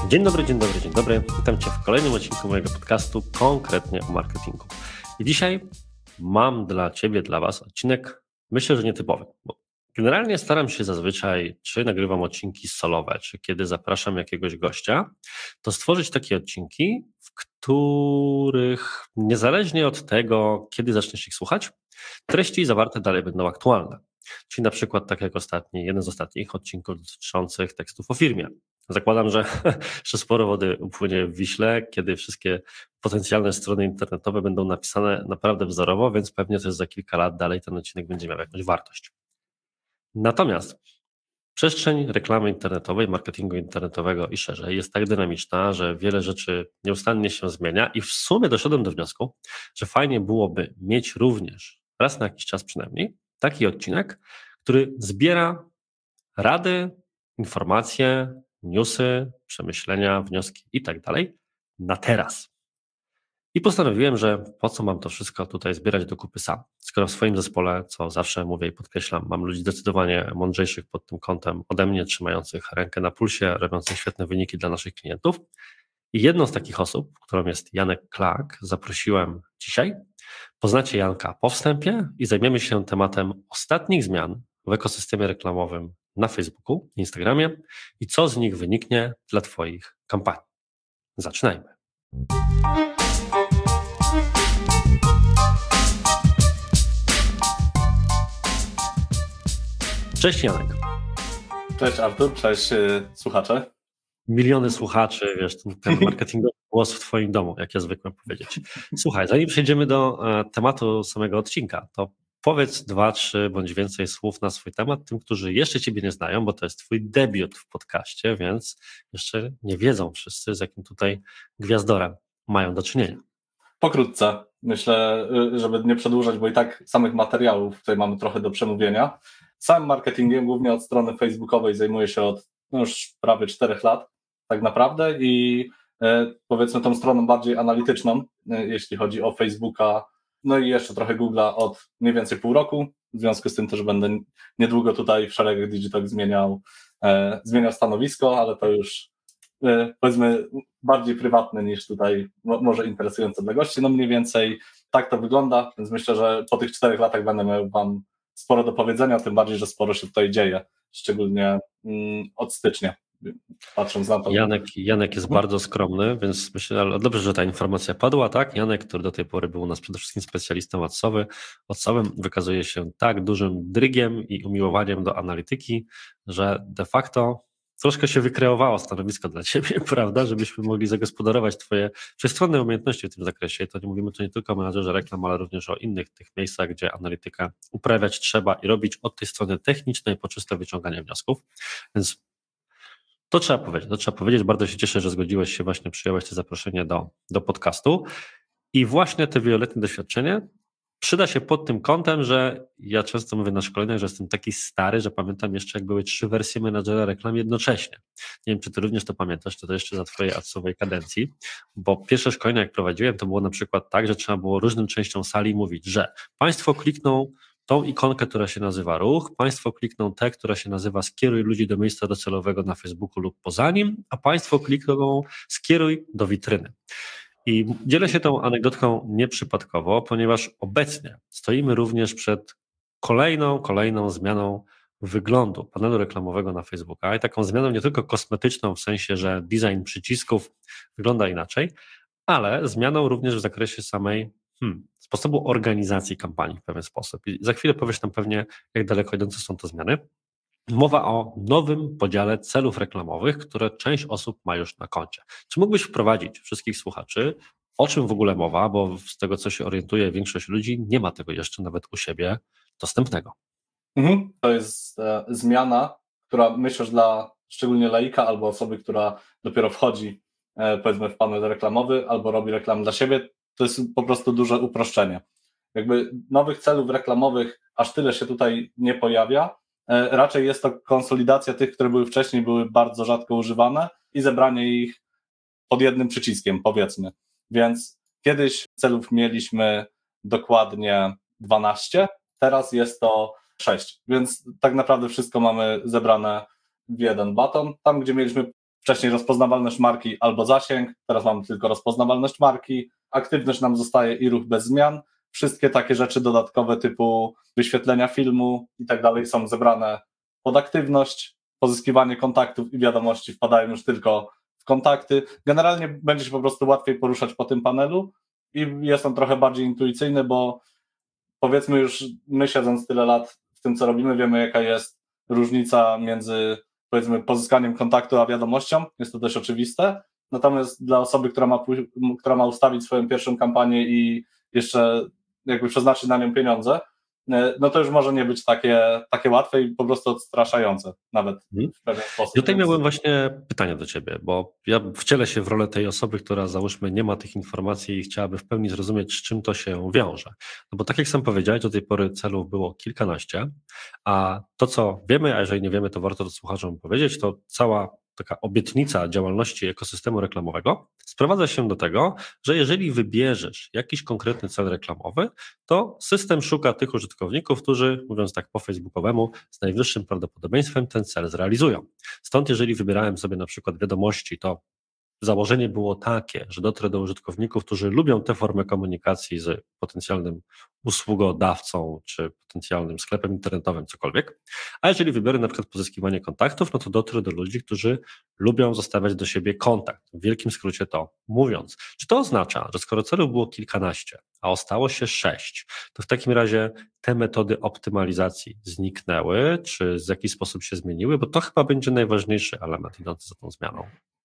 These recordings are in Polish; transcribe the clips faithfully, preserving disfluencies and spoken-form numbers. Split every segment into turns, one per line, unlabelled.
Dzień dobry, dzień dobry, dzień dobry. Witam Cię w kolejnym odcinku mojego podcastu, konkretnie o marketingu. I dzisiaj mam dla Ciebie, dla Was odcinek, myślę, że nietypowy, bo generalnie staram się zazwyczaj, czy nagrywam odcinki solowe, czy kiedy zapraszam jakiegoś gościa, to stworzyć takie odcinki, w których niezależnie od tego, kiedy zaczniesz ich słuchać, treści zawarte dalej będą aktualne. Czyli na przykład tak jak ostatni, jeden z ostatnich odcinków dotyczących tekstów o firmie. Zakładam, że jeszcze sporo wody upłynie w Wiśle, kiedy wszystkie potencjalne strony internetowe będą napisane naprawdę wzorowo, więc pewnie to jest za kilka lat dalej ten odcinek będzie miał jakąś wartość. Natomiast przestrzeń reklamy internetowej, marketingu internetowego i szerzej jest tak dynamiczna, że wiele rzeczy nieustannie się zmienia i w sumie doszedłem do wniosku, że fajnie byłoby mieć również raz na jakiś czas przynajmniej taki odcinek, który zbiera rady, informacje, newsy, przemyślenia, wnioski i tak dalej na teraz. I postanowiłem, że po co mam to wszystko tutaj zbierać do kupy sam, skoro w swoim zespole, co zawsze mówię i podkreślam, mam ludzi zdecydowanie mądrzejszych pod tym kątem ode mnie, trzymających rękę na pulsie, robiących świetne wyniki dla naszych klientów. I jedną z takich osób, którą jest Janek Klak, zaprosiłem dzisiaj. Poznacie Janka po wstępie i zajmiemy się tematem ostatnich zmian w ekosystemie reklamowym na Facebooku, Instagramie i co z nich wyniknie dla Twoich kampanii. Zaczynajmy. Cześć Janek.
Cześć Artur, cześć yy, słuchacze.
Miliony słuchaczy, wiesz, ten, ten marketingowy głos w Twoim domu, jak ja zwykłem powiedzieć. Słuchaj, zanim przejdziemy do e, tematu samego odcinka, to powiedz dwa, trzy bądź więcej słów na swój temat tym, którzy jeszcze Ciebie nie znają, bo to jest Twój debiut w podcaście, więc jeszcze nie wiedzą wszyscy, z jakim tutaj gwiazdorem mają do czynienia.
Pokrótce, myślę, żeby nie przedłużać, bo i tak samych materiałów tutaj mamy trochę do przemówienia. Samym marketingiem, głównie od strony facebookowej, zajmuję się od no już prawie czterech lat tak naprawdę i e, powiedzmy tą stroną bardziej analityczną, e, jeśli chodzi o Facebooka, no i jeszcze trochę Google'a od mniej więcej pół roku. W związku z tym też będę niedługo tutaj w szeregach Digitalk zmieniał, e, zmieniał stanowisko, ale to już e, powiedzmy bardziej prywatne niż tutaj no, może interesujące dla gości. No mniej więcej tak to wygląda, więc myślę, że po tych czterech latach będę miał Wam sporo do powiedzenia, tym bardziej, że sporo się tutaj dzieje, szczególnie mm, od stycznia. Patrząc na to.
Janek, Janek jest bardzo skromny, więc myślę, ale dobrze, że ta informacja padła, tak? Janek, który do tej pory był u nas przede wszystkim specjalistą od Sowy, od Sowym wykazuje się tak dużym drygiem i umiłowaniem do analityki, że de facto troszkę się wykreowało stanowisko dla Ciebie, prawda, żebyśmy mogli zagospodarować Twoje wszechstronne umiejętności w tym zakresie. I to nie mówimy tu nie tylko o menadżerze reklam, ale również o innych tych miejscach, gdzie analitykę uprawiać trzeba i robić od tej strony technicznej po czyste wyciąganie wniosków. Więc to trzeba powiedzieć, to trzeba powiedzieć. Bardzo się cieszę, że zgodziłeś się, właśnie przyjąłeś to zaproszenie do, do podcastu i właśnie te wieloletnie doświadczenie przyda się pod tym kątem, że ja często mówię na szkoleniach, że jestem taki stary, że pamiętam jeszcze, jak były trzy wersje menadżera reklam jednocześnie. Nie wiem, czy ty również to pamiętasz, czy to jeszcze za twojej adsowej kadencji, bo pierwsze szkolenia, jak prowadziłem, to było na przykład tak, że trzeba było różnym częściom sali mówić, że państwo klikną tą ikonkę, która się nazywa ruch, państwo klikną tę, która się nazywa skieruj ludzi do miejsca docelowego na Facebooku lub poza nim, a państwo klikną skieruj do witryny. I dzielę się tą anegdotką nieprzypadkowo, ponieważ obecnie stoimy również przed kolejną, kolejną zmianą wyglądu panelu reklamowego na Facebooka i taką zmianą nie tylko kosmetyczną, w sensie, że design przycisków wygląda inaczej, ale zmianą również w zakresie samej hmm, sposobu organizacji kampanii w pewien sposób. I za chwilę powiesz nam pewnie, jak daleko idące są te zmiany. Mowa o nowym podziale celów reklamowych, które część osób ma już na koncie. Czy mógłbyś wprowadzić wszystkich słuchaczy, o czym w ogóle mowa, bo z tego, co się orientuje, większość ludzi nie ma tego jeszcze nawet u siebie dostępnego.
Mhm. To jest e, zmiana, która myślę, że dla szczególnie laika albo osoby, która dopiero wchodzi e, powiedzmy w panel reklamowy albo robi reklamę dla siebie, to jest po prostu duże uproszczenie. Jakby nowych celów reklamowych aż tyle się tutaj nie pojawia. Raczej jest to konsolidacja tych, które były wcześniej, były bardzo rzadko używane i zebranie ich pod jednym przyciskiem, powiedzmy. Więc kiedyś celów mieliśmy dokładnie dwanaście, teraz jest to sześć, więc tak naprawdę wszystko mamy zebrane w jeden baton. Tam, gdzie mieliśmy wcześniej rozpoznawalność marki albo zasięg, teraz mamy tylko rozpoznawalność marki, aktywność nam zostaje i ruch bez zmian. Wszystkie takie rzeczy dodatkowe typu wyświetlenia filmu i tak dalej są zebrane pod aktywność, pozyskiwanie kontaktów i wiadomości wpadają już tylko w kontakty. Generalnie będzie się po prostu łatwiej poruszać po tym panelu i jest on trochę bardziej intuicyjny, bo powiedzmy już my siedząc tyle lat w tym, co robimy, wiemy jaka jest różnica między powiedzmy pozyskaniem kontaktu a wiadomością, jest to dość oczywiste, natomiast dla osoby, która ma, która ma ustawić swoją pierwszą kampanię i jeszcze jakby przeznaczyć na nią pieniądze, no to już może nie być takie, takie łatwe i po prostu odstraszające nawet
hmm.
w pewien sposób.
I tutaj miałem właśnie pytanie do Ciebie, bo ja wcielę się w rolę tej osoby, która załóżmy nie ma tych informacji i chciałaby w pełni zrozumieć, z czym to się wiąże. No bo tak jak sam powiedziałeś, do tej pory celów było kilkanaście, a to co wiemy, a jeżeli nie wiemy, to warto to słuchaczom powiedzieć, to cała taka obietnica działalności ekosystemu reklamowego sprowadza się do tego, że jeżeli wybierzesz jakiś konkretny cel reklamowy, to system szuka tych użytkowników, którzy, mówiąc tak po facebookowemu, z najwyższym prawdopodobieństwem ten cel zrealizują. Stąd jeżeli wybierałem sobie na przykład wiadomości, to założenie było takie, że dotrę do użytkowników, którzy lubią tę formę komunikacji z potencjalnym usługodawcą czy potencjalnym sklepem internetowym, cokolwiek. A jeżeli wybiorę na przykład pozyskiwanie kontaktów, no to dotrę do ludzi, którzy lubią zostawiać do siebie kontakt. W wielkim skrócie to mówiąc. Czy to oznacza, że skoro celów było kilkanaście, a ostało się sześć, to w takim razie te metody optymalizacji zniknęły, czy w jakiś sposób się zmieniły? Bo to chyba będzie najważniejszy element idący za tą zmianą.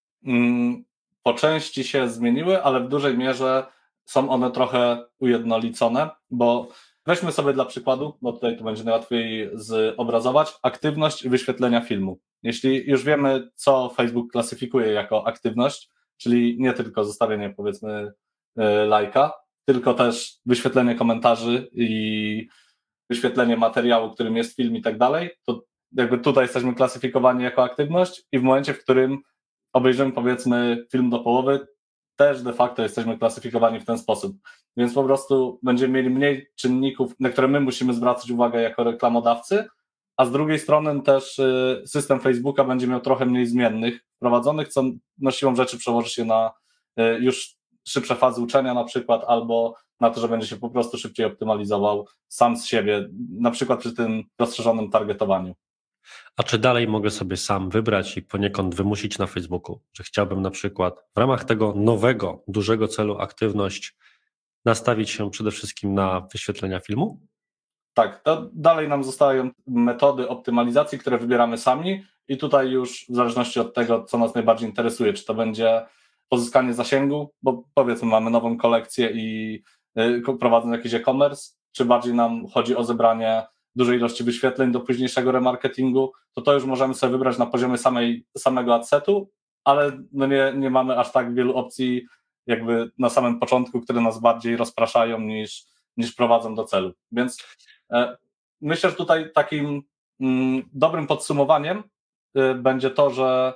Po części się zmieniły, ale w dużej mierze są one trochę ujednolicone, bo weźmy sobie dla przykładu, bo tutaj to będzie najłatwiej zobrazować, aktywność wyświetlenia filmu. Jeśli już wiemy, co Facebook klasyfikuje jako aktywność, czyli nie tylko zostawienie powiedzmy lajka, tylko też wyświetlenie komentarzy i wyświetlenie materiału, którym jest film i tak dalej, to jakby tutaj jesteśmy klasyfikowani jako aktywność i w momencie, w którym obejrzymy powiedzmy film do połowy, też de facto jesteśmy klasyfikowani w ten sposób. Więc po prostu będziemy mieli mniej czynników, na które my musimy zwracać uwagę jako reklamodawcy, a z drugiej strony też system Facebooka będzie miał trochę mniej zmiennych wprowadzonych, co no siłą rzeczy przełoży się na już szybsze fazy uczenia na przykład, albo na to, że będzie się po prostu szybciej optymalizował sam z siebie, na przykład przy tym rozszerzonym targetowaniu.
A czy dalej mogę sobie sam wybrać i poniekąd wymusić na Facebooku, że chciałbym na przykład w ramach tego nowego, dużego celu aktywność nastawić się przede wszystkim na wyświetlenia filmu?
Tak, to dalej nam zostają metody optymalizacji, które wybieramy sami i tutaj już w zależności od tego, co nas najbardziej interesuje, czy to będzie pozyskanie zasięgu, bo powiedzmy mamy nową kolekcję i yy, prowadzą jakiś e-commerce, czy bardziej nam chodzi o zebranie dużej ilości wyświetleń do późniejszego remarketingu, to to już możemy sobie wybrać na poziomie samej, samego adsetu, ale no nie, nie mamy aż tak wielu opcji jakby na samym początku, które nas bardziej rozpraszają niż, niż prowadzą do celu. Więc e, myślę, że tutaj takim mm, dobrym podsumowaniem y, będzie to, że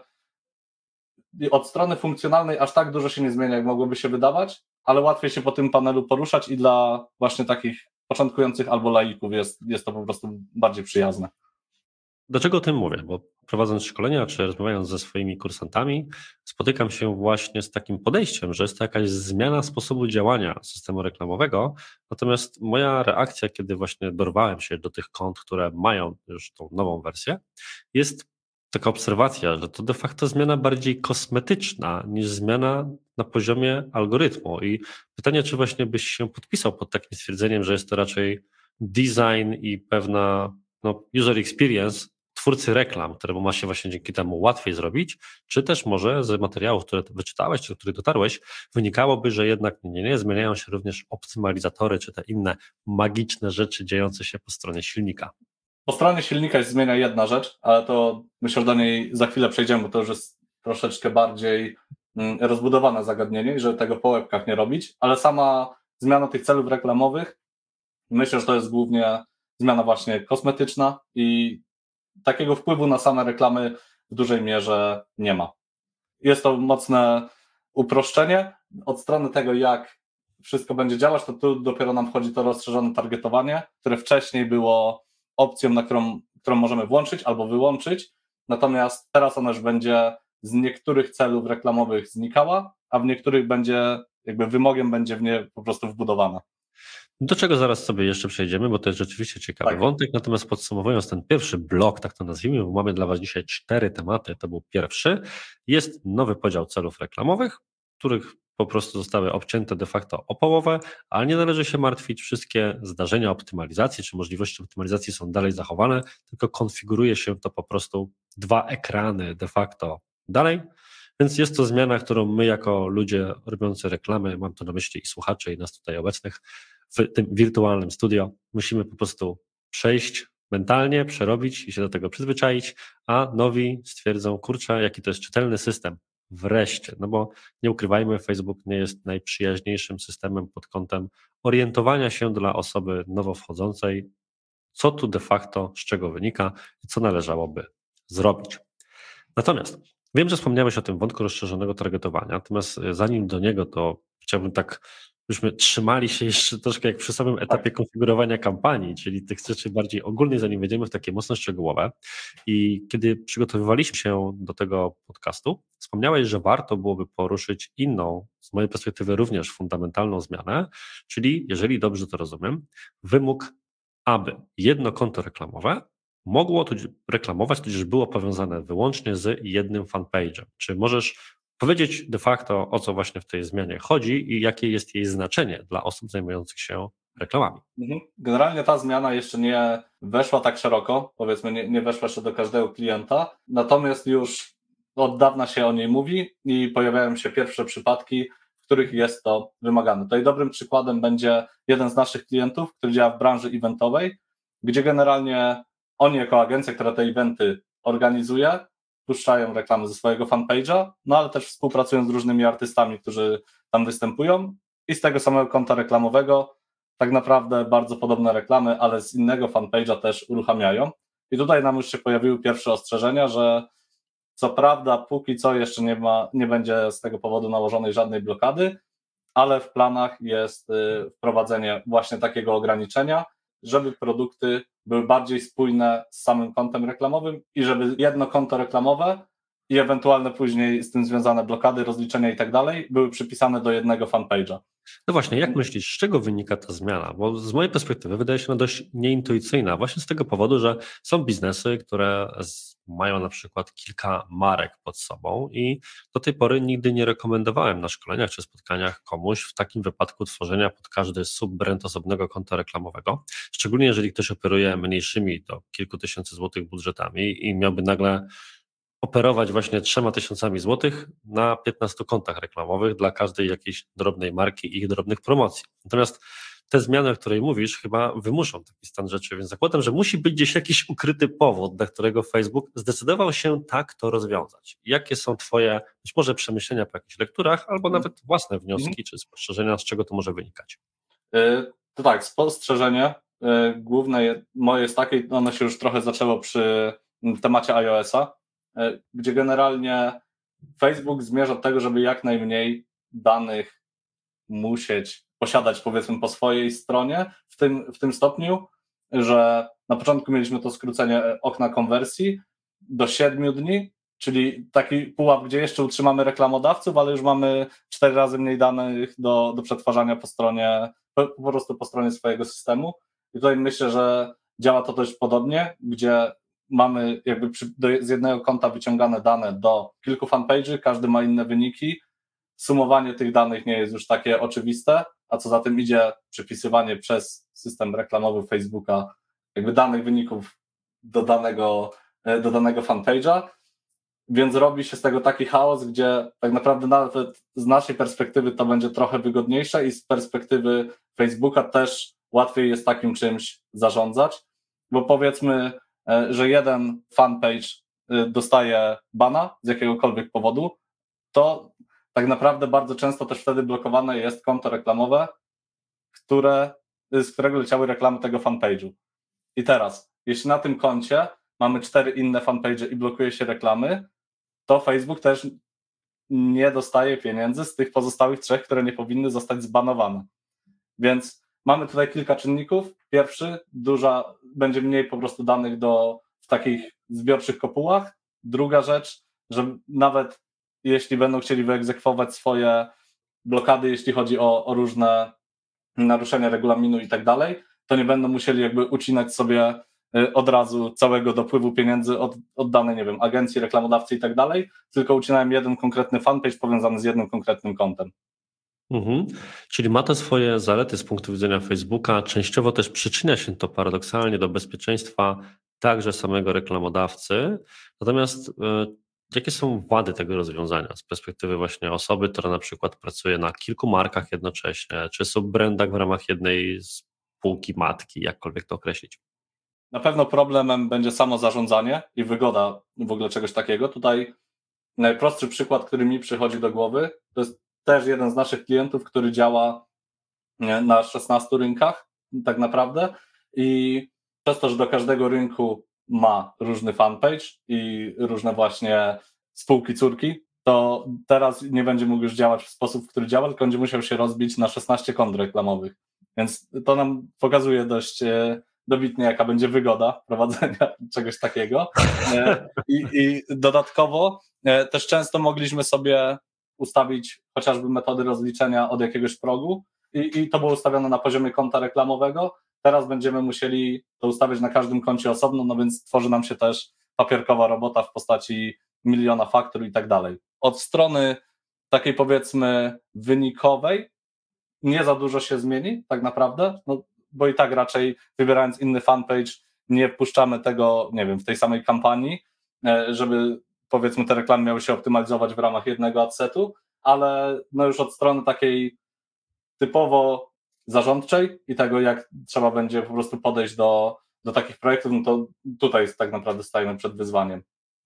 od strony funkcjonalnej aż tak dużo się nie zmienia, jak mogłoby się wydawać, ale łatwiej się po tym panelu poruszać i dla właśnie takich początkujących albo laików jest, jest to po prostu bardziej przyjazne.
Dlaczego o tym mówię? Bo prowadząc szkolenia, czy rozmawiając ze swoimi kursantami, spotykam się właśnie z takim podejściem, że jest to jakaś zmiana sposobu działania systemu reklamowego, natomiast moja reakcja, kiedy właśnie dorwałem się do tych kont, które mają już tą nową wersję, jest taka obserwacja, że to de facto zmiana bardziej kosmetyczna niż zmiana na poziomie algorytmu. I pytanie, czy właśnie byś się podpisał pod takim stwierdzeniem, że jest to raczej design i pewna no, user experience twórcy reklam, któremu ma się właśnie dzięki temu łatwiej zrobić, czy też może z materiałów, które wyczytałeś, czy do których dotarłeś, wynikałoby, że jednak nie, nie, nie, zmieniają się również optymalizatory, czy te inne magiczne rzeczy dziejące się po stronie silnika.
Po stronie silnika się zmienia jedna rzecz, ale to myślę, że do niej za chwilę przejdziemy, bo to już jest troszeczkę bardziej rozbudowane zagadnienie, żeby tego po łebkach nie robić, ale sama zmiana tych celów reklamowych, myślę, że to jest głównie zmiana właśnie kosmetyczna i takiego wpływu na same reklamy w dużej mierze nie ma. Jest to mocne uproszczenie. Od strony tego, jak wszystko będzie działać, to tu dopiero nam wchodzi to rozszerzone targetowanie, które wcześniej było opcją, na którą, którą możemy włączyć albo wyłączyć, natomiast teraz ono już będzie z niektórych celów reklamowych znikała, a w niektórych będzie, jakby wymogiem będzie w nie po prostu wbudowana.
Do czego zaraz sobie jeszcze przejdziemy, bo to jest rzeczywiście ciekawy
Tak.
wątek, natomiast podsumowując ten pierwszy blok, tak to nazwijmy, bo mamy dla Was dzisiaj cztery tematy, to był pierwszy, jest nowy podział celów reklamowych, których po prostu zostały obcięte de facto o połowę, ale nie należy się martwić, wszystkie zdarzenia optymalizacji czy możliwości optymalizacji są dalej zachowane, tylko konfiguruje się to po prostu dwa ekrany de facto dalej, więc jest to zmiana, którą my jako ludzie robiący reklamy, mam tu na myśli i słuchacze i nas tutaj obecnych, w tym wirtualnym studio musimy po prostu przejść mentalnie, przerobić i się do tego przyzwyczaić, a nowi stwierdzą, kurczę, jaki to jest czytelny system. Wreszcie, no bo nie ukrywajmy, Facebook nie jest najprzyjaźniejszym systemem pod kątem orientowania się dla osoby nowo wchodzącej, co tu de facto, z czego wynika i co należałoby zrobić. Natomiast wiem, że wspomniałeś o tym wątku rozszerzonego targetowania, natomiast zanim do niego, to chciałbym tak, byśmy trzymali się jeszcze troszkę jak przy samym etapie konfigurowania kampanii, czyli tych rzeczy bardziej ogólnych, zanim wejdziemy w takie mocno szczegółowe. I kiedy przygotowywaliśmy się do tego podcastu, wspomniałeś, że warto byłoby poruszyć inną, z mojej perspektywy również fundamentalną zmianę, czyli, jeżeli dobrze to rozumiem, wymóg, aby jedno konto reklamowe mogło tudzież reklamować, tudzież było powiązane wyłącznie z jednym fanpage'em. Czy możesz powiedzieć de facto, o co właśnie w tej zmianie chodzi i jakie jest jej znaczenie dla osób zajmujących się reklamami?
Generalnie ta zmiana jeszcze nie weszła tak szeroko, powiedzmy nie, nie weszła jeszcze do każdego klienta, natomiast już od dawna się o niej mówi i pojawiają się pierwsze przypadki, w których jest to wymagane. Tutaj dobrym przykładem będzie jeden z naszych klientów, który działa w branży eventowej, gdzie generalnie oni jako agencja, która te eventy organizuje, puszczają reklamy ze swojego fanpage'a, no ale też współpracują z różnymi artystami, którzy tam występują i z tego samego konta reklamowego tak naprawdę bardzo podobne reklamy, ale z innego fanpage'a też uruchamiają. I tutaj nam już się pojawiły pierwsze ostrzeżenia, że co prawda póki co jeszcze nie ma, nie będzie z tego powodu nałożonej żadnej blokady, ale w planach jest wprowadzenie właśnie takiego ograniczenia, żeby produkty były bardziej spójne z samym kontem reklamowym i żeby jedno konto reklamowe i ewentualne później z tym związane blokady, rozliczenia i tak dalej były przypisane do jednego fanpage'a.
No właśnie, jak myślisz, z czego wynika ta zmiana? Bo z mojej perspektywy wydaje się ona dość nieintuicyjna, właśnie z tego powodu, że są biznesy, które mają na przykład kilka marek pod sobą i do tej pory nigdy nie rekomendowałem na szkoleniach czy spotkaniach komuś w takim wypadku tworzenia pod każdy subbrand osobnego konta reklamowego, szczególnie jeżeli ktoś operuje mniejszymi do kilku tysięcy złotych budżetami i miałby nagle operować właśnie trzema tysiącami złotych na piętnastu kontach reklamowych dla każdej jakiejś drobnej marki i ich drobnych promocji. Natomiast te zmiany, o której mówisz, chyba wymuszą taki stan rzeczy, więc zakładam, że musi być gdzieś jakiś ukryty powód, dla którego Facebook zdecydował się tak to rozwiązać. Jakie są Twoje, być może przemyślenia po jakichś lekturach, albo nawet własne wnioski czy spostrzeżenia, z czego to może wynikać?
To tak, spostrzeżenie główne moje jest takie, ono się już trochę zaczęło przy temacie iOS-a, gdzie generalnie Facebook zmierza do tego, żeby jak najmniej danych musieć posiadać, powiedzmy, po swojej stronie, w tym, w tym stopniu, że na początku mieliśmy to skrócenie okna konwersji do siedmiu dni, czyli taki pułap, gdzie jeszcze utrzymamy reklamodawców, ale już mamy cztery razy mniej danych do, do przetwarzania po stronie, po, po prostu po stronie swojego systemu. I tutaj myślę, że działa to dość podobnie, gdzie mamy jakby przy, do, z jednego konta wyciągane dane do kilku fanpage'y, każdy ma inne wyniki, sumowanie tych danych nie jest już takie oczywiste, a co za tym idzie przypisywanie przez system reklamowy Facebooka jakby danych wyników do danego, do danego fanpage'a, więc robi się z tego taki chaos, gdzie tak naprawdę nawet z naszej perspektywy to będzie trochę wygodniejsze i z perspektywy Facebooka też łatwiej jest takim czymś zarządzać, bo powiedzmy, że jeden fanpage dostaje bana z jakiegokolwiek powodu, to tak naprawdę bardzo często też wtedy blokowane jest konto reklamowe, które, z którego leciały reklamy tego fanpage'u. I teraz, jeśli na tym koncie mamy cztery inne fanpage'y i blokuje się reklamy, to Facebook też nie dostaje pieniędzy z tych pozostałych trzech, które nie powinny zostać zbanowane. Więc mamy tutaj kilka czynników. Pierwszy, duża, będzie mniej po prostu danych do, w takich zbiorczych kopułach. Druga rzecz, że nawet jeśli będą chcieli wyegzekwować swoje blokady, jeśli chodzi o, o różne naruszenia regulaminu i tak dalej, to nie będą musieli jakby ucinać sobie od razu całego dopływu pieniędzy od, od danej, nie wiem, agencji, reklamodawcy i tak dalej, tylko ucinają jeden konkretny fanpage powiązany z jednym konkretnym kontem.
Mhm. Czyli ma to swoje zalety z punktu widzenia Facebooka, częściowo też przyczynia się to paradoksalnie do bezpieczeństwa także samego reklamodawcy, natomiast e, jakie są wady tego rozwiązania z perspektywy właśnie osoby, która na przykład pracuje na kilku markach jednocześnie, czy subbrandach w ramach jednej spółki matki, jakkolwiek to określić?
Na pewno problemem będzie samo zarządzanie i wygoda w ogóle czegoś takiego. Tutaj najprostszy przykład, który mi przychodzi do głowy, to jest też jeden z naszych klientów, który działa na szesnastu rynkach tak naprawdę i przez to, że do każdego rynku ma różny fanpage i różne właśnie spółki córki, to teraz nie będzie mógł już działać w sposób, w który działa, tylko będzie musiał się rozbić na szesnaście kont reklamowych. Więc to nam pokazuje dość dobitnie, jaka będzie wygoda prowadzenia czegoś takiego. I, i dodatkowo też często mogliśmy sobie ustawić chociażby metody rozliczenia od jakiegoś progu i, i to było ustawione na poziomie konta reklamowego. Teraz będziemy musieli to ustawiać na każdym koncie osobno, no więc tworzy nam się też papierkowa robota w postaci miliona faktur i tak dalej. Od strony takiej powiedzmy wynikowej nie za dużo się zmieni tak naprawdę, no, bo i tak raczej wybierając inny fanpage nie wpuszczamy tego, nie wiem, w tej samej kampanii, żeby powiedzmy te reklamy miały się optymalizować w ramach jednego adsetu, ale no już od strony takiej typowo zarządczej i tego, jak trzeba będzie po prostu podejść do, do takich projektów, no to tutaj tak naprawdę stajemy przed wyzwaniem.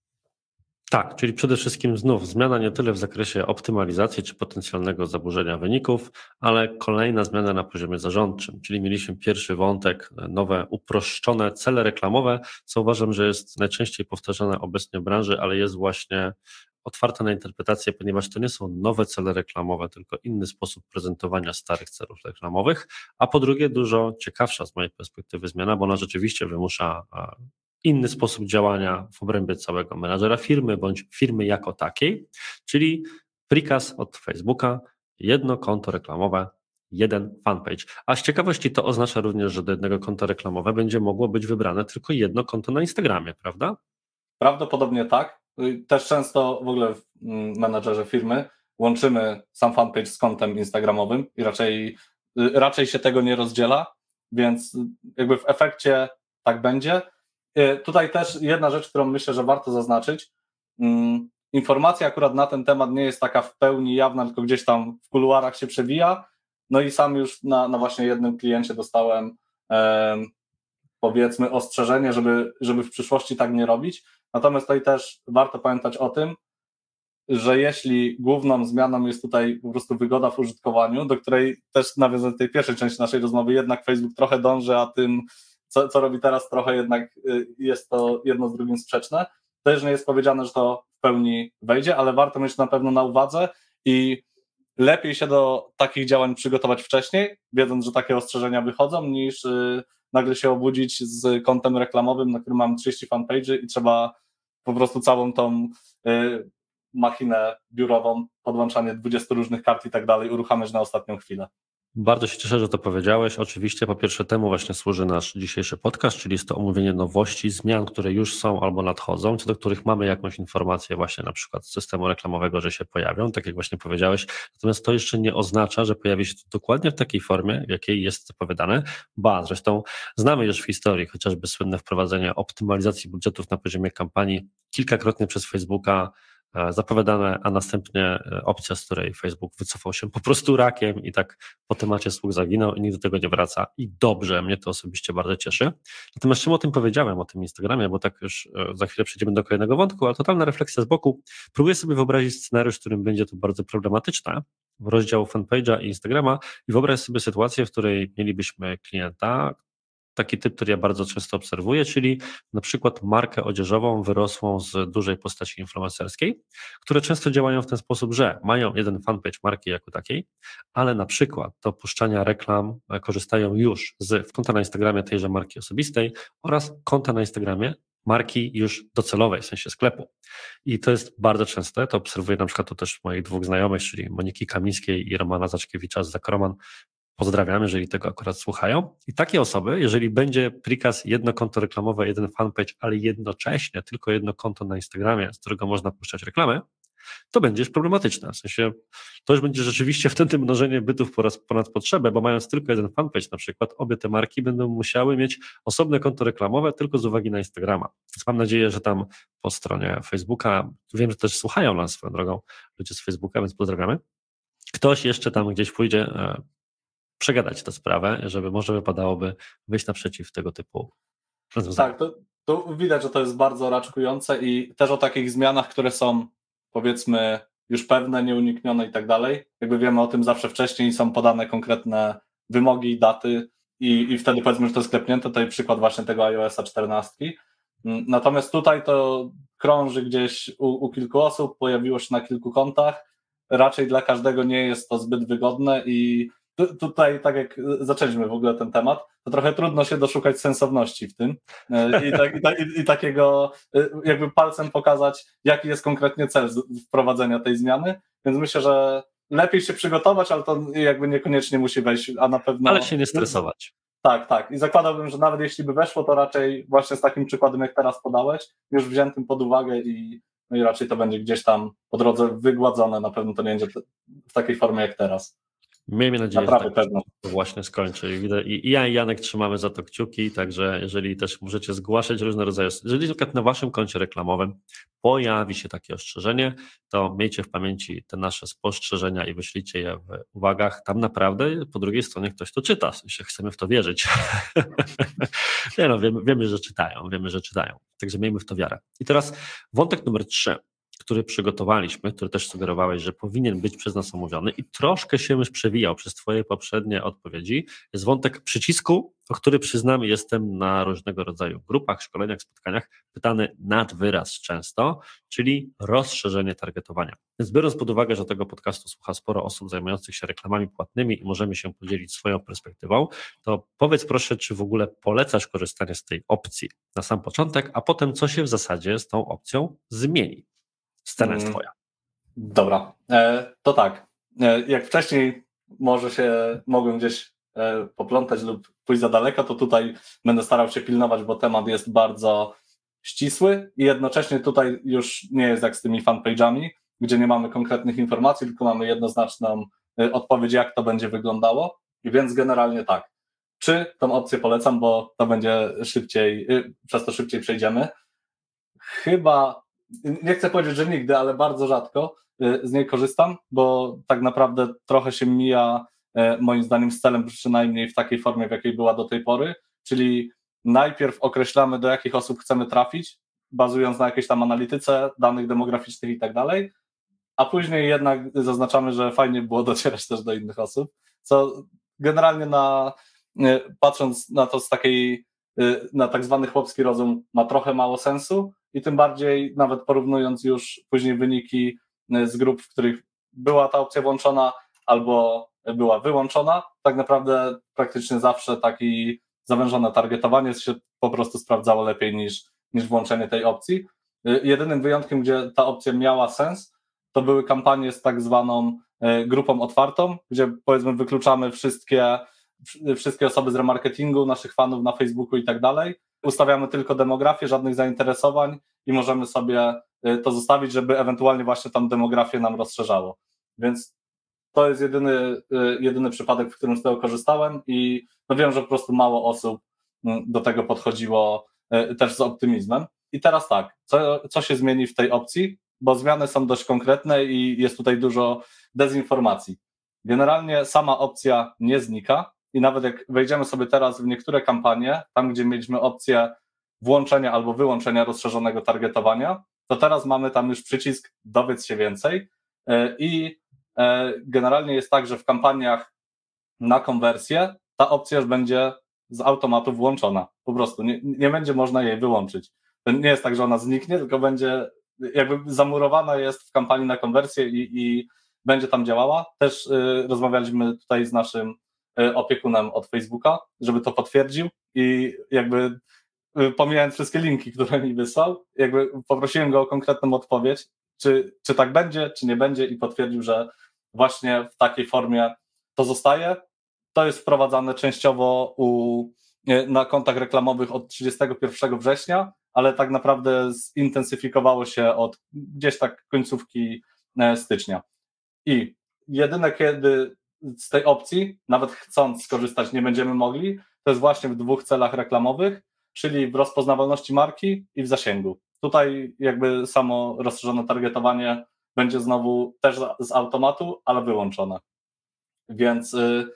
Tak, czyli przede wszystkim znów zmiana nie tyle w zakresie optymalizacji czy potencjalnego zaburzenia wyników, ale kolejna zmiana na poziomie zarządczym, czyli mieliśmy pierwszy wątek, nowe uproszczone cele reklamowe, co uważam, że jest najczęściej powtarzane obecnie w branży, ale jest właśnie otwarte na interpretację, ponieważ to nie są nowe cele reklamowe, tylko inny sposób prezentowania starych celów reklamowych, a po drugie dużo ciekawsza z mojej perspektywy zmiana, bo ona rzeczywiście wymusza inny sposób działania w obrębie całego menadżera firmy bądź firmy jako takiej, czyli prikaz od Facebooka, jedno konto reklamowe, jeden fanpage. A z ciekawości to oznacza również, że do jednego konta reklamowego będzie mogło być wybrane tylko jedno konto na Instagramie, prawda?
Prawdopodobnie tak. Też często w ogóle w menadżerze firmy łączymy sam fanpage z kontem instagramowym i raczej, raczej się tego nie rozdziela, więc jakby w efekcie tak będzie. Tutaj też jedna rzecz, którą myślę, że warto zaznaczyć. Informacja akurat na ten temat nie jest taka w pełni jawna, tylko gdzieś tam w kuluarach się przewija. No i sam już na, na właśnie jednym kliencie dostałem e, powiedzmy ostrzeżenie, żeby, żeby w przyszłości tak nie robić. Natomiast tutaj też warto pamiętać o tym, że jeśli główną zmianą jest tutaj po prostu wygoda w użytkowaniu, do której też nawiązując do tej pierwszej części naszej rozmowy, jednak Facebook trochę dąży, a tym Co, co robi teraz, trochę jednak jest to jedno z drugim sprzeczne. Też nie jest powiedziane, że to w pełni wejdzie, ale warto mieć na pewno na uwadze i lepiej się do takich działań przygotować wcześniej, wiedząc, że takie ostrzeżenia wychodzą, niż y, nagle się obudzić z kontem reklamowym, na którym mam trzydzieści fanpage'y i trzeba po prostu całą tą y, machinę biurową, podłączanie dwudziestu różnych kart i tak dalej uruchamiać na ostatnią chwilę.
Bardzo się cieszę, że to powiedziałeś. Oczywiście po pierwsze temu właśnie służy nasz dzisiejszy podcast, czyli jest to omówienie nowości, zmian, które już są albo nadchodzą, co do których mamy jakąś informację właśnie na przykład z systemu reklamowego, że się pojawią, tak jak właśnie powiedziałeś. Natomiast to jeszcze nie oznacza, że pojawi się to dokładnie w takiej formie, jakiej jest zapowiadane, ba, zresztą znamy już w historii chociażby słynne wprowadzenie optymalizacji budżetów na poziomie kampanii kilkakrotnie przez Facebooka zapowiadane, a następnie opcja, z której Facebook wycofał się po prostu rakiem i tak po temacie słuch zaginął i nikt do tego nie wraca i dobrze, mnie to osobiście bardzo cieszy. Natomiast czym o tym powiedziałem, o tym Instagramie, bo tak już za chwilę przejdziemy do kolejnego wątku, ale totalna refleksja z boku. Próbuję sobie wyobrazić scenariusz, w którym będzie to bardzo problematyczne, w rozdziału fanpage'a i Instagrama i wyobraź sobie sytuację, w której mielibyśmy klienta, taki typ, który ja bardzo często obserwuję, czyli na przykład markę odzieżową wyrosłą z dużej postaci influencerskiej, które często działają w ten sposób, że mają jeden fanpage marki jako takiej, ale na przykład do puszczania reklam korzystają już z konta na Instagramie tejże marki osobistej oraz konta na Instagramie marki już docelowej, w sensie sklepu. I to jest bardzo częste, to obserwuję na przykład to też moich dwóch znajomych, czyli Moniki Kamińskiej i Romana Zaczkiewicza z Zakroman. Pozdrawiam, jeżeli tego akurat słuchają. I takie osoby, jeżeli będzie prikaz jedno konto reklamowe, jeden fanpage, ale jednocześnie tylko jedno konto na Instagramie, z którego można puszczać reklamy, to będzie już problematyczne. W sensie to już będzie rzeczywiście wtedy mnożenie bytów po raz ponad potrzebę, bo mając tylko jeden fanpage na przykład, obie te marki będą musiały mieć osobne konto reklamowe tylko z uwagi na Instagrama. Więc mam nadzieję, że tam po stronie Facebooka, wiem, że też słuchają nas swoją drogą ludzie z Facebooka, więc pozdrawiamy. Ktoś jeszcze tam gdzieś pójdzie e, przegadać tę sprawę, żeby może wypadałoby wyjść naprzeciw tego typu rozwiązaniom.
Tak, to, to widać, że to jest bardzo raczkujące i też o takich zmianach, które są powiedzmy już pewne, nieuniknione i tak dalej. Jakby wiemy o tym zawsze wcześniej i są podane konkretne wymogi, daty i, i wtedy powiedzmy, że to jest klepnięte. Tutaj przykład właśnie tego iOS-a czternaście. Natomiast tutaj to krąży gdzieś u, u kilku osób, pojawiło się na kilku kontach. Raczej dla każdego nie jest to zbyt wygodne i tu, tutaj, tak jak zaczęliśmy w ogóle ten temat, to trochę trudno się doszukać sensowności w tym i, tak, i, tak, i, i takiego jakby palcem pokazać, jaki jest konkretnie cel wprowadzenia tej zmiany, więc myślę, że lepiej się przygotować, ale to jakby niekoniecznie musi wejść, a na pewno...
Ale się nie stresować.
Tak, tak. I zakładałbym, że nawet jeśli by weszło, to raczej właśnie z takim przykładem, jak teraz podałeś, już wziętym pod uwagę i, no i raczej to będzie gdzieś tam po drodze wygładzone, na pewno to nie będzie w takiej formie jak teraz.
Miejmy nadzieję,
Naprawdę
że tak
pewno.
to właśnie skończy. I, I ja i Janek trzymamy za to kciuki, także jeżeli też możecie zgłaszać różne rodzaje, jeżeli na przykład na waszym koncie reklamowym pojawi się takie ostrzeżenie, to miejcie w pamięci te nasze spostrzeżenia i wyślijcie je w uwagach. Tam naprawdę po drugiej stronie ktoś to czyta, w sensie chcemy w to wierzyć. Nie no, wiemy, wiemy, że czytają, wiemy, że czytają. Także miejmy w to wiarę. I teraz wątek numer trzy, który przygotowaliśmy, który też sugerowałeś, że powinien być przez nas omówiony i troszkę się już przewijał przez twoje poprzednie odpowiedzi, jest wątek przycisku, o który przyznam jestem na różnego rodzaju grupach, szkoleniach, spotkaniach pytany nad wyraz często, czyli rozszerzenie targetowania. Więc biorąc pod uwagę, że tego podcastu słucha sporo osób zajmujących się reklamami płatnymi i możemy się podzielić swoją perspektywą, to powiedz proszę, czy w ogóle polecasz korzystanie z tej opcji na sam początek, a potem co się w zasadzie z tą opcją zmieni? Scena jest twoja.
Dobra, e, to tak. E, jak wcześniej może się mogłem gdzieś e, poplątać lub pójść za daleko, to tutaj będę starał się pilnować, bo temat jest bardzo ścisły i jednocześnie tutaj już nie jest jak z tymi fanpage'ami, gdzie nie mamy konkretnych informacji, tylko mamy jednoznaczną e, odpowiedź, jak to będzie wyglądało. I więc generalnie tak. Czy tą opcję polecam, bo to będzie szybciej, e, przez to szybciej przejdziemy. Chyba nie chcę powiedzieć, że nigdy, ale bardzo rzadko z niej korzystam, bo tak naprawdę trochę się mija moim zdaniem z celem, przynajmniej w takiej formie, w jakiej była do tej pory, czyli najpierw określamy, do jakich osób chcemy trafić, bazując na jakiejś tam analityce, danych demograficznych i tak dalej, a później jednak zaznaczamy, że fajnie było docierać też do innych osób, co generalnie na, patrząc na to z takiej, na tak zwany chłopski rozum, ma trochę mało sensu i tym bardziej nawet porównując już później wyniki z grup, w których była ta opcja włączona albo była wyłączona, tak naprawdę praktycznie zawsze taki zawężone targetowanie się po prostu sprawdzało lepiej niż, niż włączenie tej opcji. Jedynym wyjątkiem, gdzie ta opcja miała sens, to były kampanie z tak zwaną grupą otwartą, gdzie powiedzmy wykluczamy wszystkie, wszystkie osoby z remarketingu, naszych fanów na Facebooku i tak dalej. Ustawiamy tylko demografię, żadnych zainteresowań i możemy sobie to zostawić, żeby ewentualnie właśnie tam demografię nam rozszerzało. Więc to jest jedyny, jedyny przypadek, w którym z tego korzystałem i no wiem, że po prostu mało osób do tego podchodziło też z optymizmem. I teraz tak, co, co się zmieni w tej opcji? Bo zmiany są dość konkretne i jest tutaj dużo dezinformacji. Generalnie sama opcja nie znika i nawet jak wejdziemy sobie teraz w niektóre kampanie, tam gdzie mieliśmy opcję włączenia albo wyłączenia rozszerzonego targetowania, to teraz mamy tam już przycisk dowiedz się więcej i generalnie jest tak, że w kampaniach na konwersję ta opcja już będzie z automatu włączona. Po prostu nie, nie będzie można jej wyłączyć. To nie jest tak, że ona zniknie, tylko będzie jakby zamurowana jest w kampanii na konwersję i, i będzie tam działała. Też y, rozmawialiśmy tutaj z naszym y, opiekunem od Facebooka, żeby to potwierdził i jakby pomijając wszystkie linki, które mi wysłał, jakby poprosiłem go o konkretną odpowiedź, czy, czy tak będzie, czy nie będzie i potwierdził, że właśnie w takiej formie to zostaje. To jest wprowadzane częściowo u, na kontach reklamowych od trzydziestego pierwszego września, ale tak naprawdę zintensyfikowało się od gdzieś tak końcówki stycznia. I jedyne, kiedy z tej opcji, nawet chcąc skorzystać, nie będziemy mogli, to jest właśnie w dwóch celach reklamowych, czyli w rozpoznawalności marki i w zasięgu. Tutaj jakby samo rozszerzone targetowanie będzie znowu też z automatu, ale wyłączone. Więc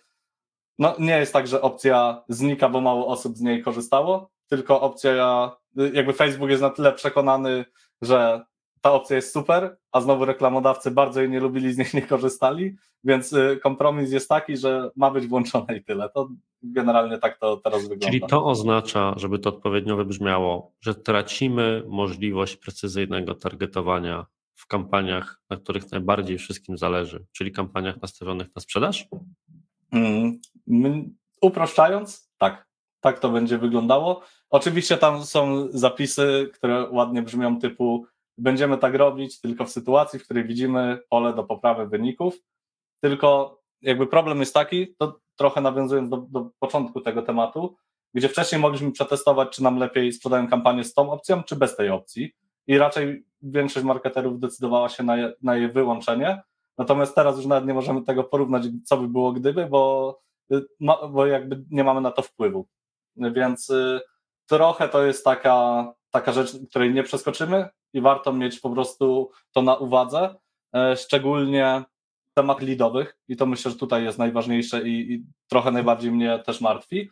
no, nie jest tak, że opcja znika, bo mało osób z niej korzystało, tylko opcja, jakby Facebook jest na tyle przekonany, że ta opcja jest super, a znowu reklamodawcy bardzo jej nie lubili, z niej nie korzystali, więc kompromis jest taki, że ma być włączone i tyle. To generalnie tak to teraz wygląda.
Czyli to oznacza, żeby to odpowiednio wybrzmiało, że tracimy możliwość precyzyjnego targetowania w kampaniach, na których najbardziej wszystkim zależy, czyli kampaniach nastawionych na sprzedaż?
Hmm. Uproszczając, tak. Tak to będzie wyglądało. Oczywiście tam są zapisy, które ładnie brzmią typu będziemy tak robić tylko w sytuacji, w której widzimy pole do poprawy wyników. Tylko jakby problem jest taki, to trochę nawiązując do, do początku tego tematu, gdzie wcześniej mogliśmy przetestować, czy nam lepiej sprzedają kampanię z tą opcją, czy bez tej opcji. I raczej większość marketerów decydowała się na, je, na jej wyłączenie. Natomiast teraz już nawet nie możemy tego porównać, co by było gdyby, bo, bo jakby nie mamy na to wpływu. Więc y, trochę to jest taka, taka rzecz, której nie przeskoczymy i warto mieć po prostu to na uwadze, y, szczególnie temat leadowych i to myślę, że tutaj jest najważniejsze i, i trochę najbardziej mnie też martwi,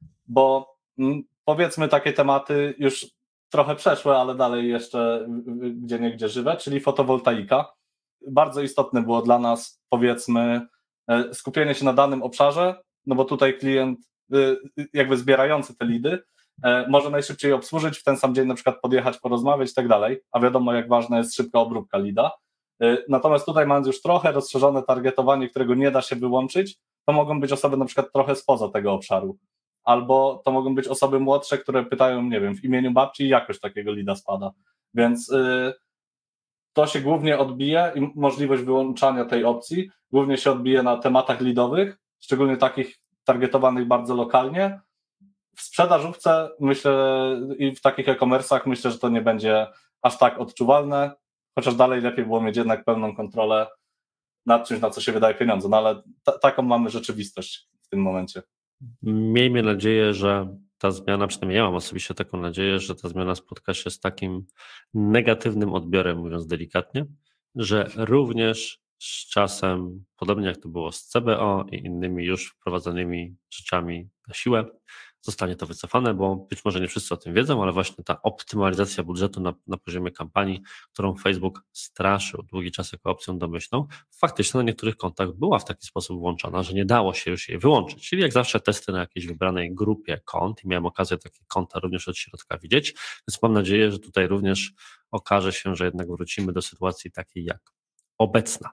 bo mm, powiedzmy takie tematy już trochę przeszłe, ale dalej jeszcze gdzie niegdzie żywe, czyli fotowoltaika. Bardzo istotne było dla nas, powiedzmy, skupienie się na danym obszarze, no bo tutaj klient jakby zbierający te lidy może najszybciej obsłużyć, w ten sam dzień na przykład podjechać, porozmawiać i tak dalej, a wiadomo jak ważna jest szybka obróbka lida. Natomiast tutaj mając już trochę rozszerzone targetowanie, którego nie da się wyłączyć, to mogą być osoby na przykład trochę spoza tego obszaru. Albo to mogą być osoby młodsze, które pytają, nie wiem, w imieniu babci i jakość takiego lida spada. Więc yy, to się głównie odbije i możliwość wyłączania tej opcji głównie się odbije na tematach lidowych, szczególnie takich targetowanych bardzo lokalnie. W sprzedażówce myślę i w takich e-commerce'ach myślę, że to nie będzie aż tak odczuwalne, chociaż dalej lepiej było mieć jednak pełną kontrolę nad czymś, na co się wydaje pieniądze, no ale t- taką mamy rzeczywistość w tym momencie.
Miejmy nadzieję, że ta zmiana, przynajmniej ja mam osobiście taką nadzieję, że ta zmiana spotka się z takim negatywnym odbiorem, mówiąc delikatnie, że również z czasem, podobnie jak to było z C B O i innymi już wprowadzonymi rzeczami na siłę, zostanie to wycofane, bo być może nie wszyscy o tym wiedzą, ale właśnie ta optymalizacja budżetu na, na poziomie kampanii, którą Facebook straszył długi czas jako opcją domyślną, faktycznie na niektórych kontach była w taki sposób włączona, że nie dało się już jej wyłączyć. Czyli jak zawsze testy na jakiejś wybranej grupie kont i miałem okazję takie konta również od środka widzieć, więc mam nadzieję, że tutaj również okaże się, że jednak wrócimy do sytuacji takiej jak obecna.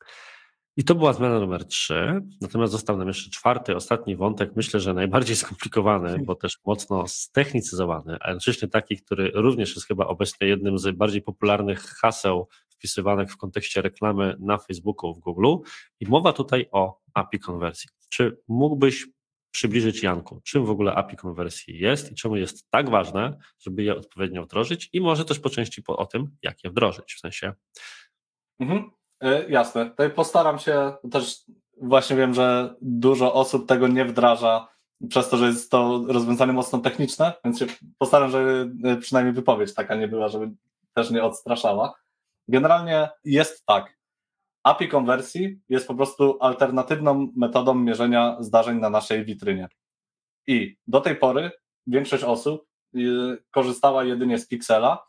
I to była zmiana numer trzy, natomiast został nam jeszcze czwarty, ostatni wątek, myślę, że najbardziej skomplikowany, bo też mocno ztechnicyzowany, a jednocześnie taki, który również jest chyba obecnie jednym z bardziej popularnych haseł wpisywanych w kontekście reklamy na Facebooku, w Google i mowa tutaj o A P I konwersji. Czy mógłbyś przybliżyć, Janku, czym w ogóle A P I konwersji jest i czemu jest tak ważne, żeby je odpowiednio wdrożyć i może też po części po, o tym, jak je wdrożyć, w sensie...
Mhm. Jasne. Tutaj postaram się, też właśnie wiem, że dużo osób tego nie wdraża przez to, że jest to rozwiązanie mocno techniczne, więc się postaram, żeby przynajmniej wypowiedź taka nie była, żeby też nie odstraszała. Generalnie jest tak. A P I konwersji jest po prostu alternatywną metodą mierzenia zdarzeń na naszej witrynie. I do tej pory większość osób korzystała jedynie z Pixela,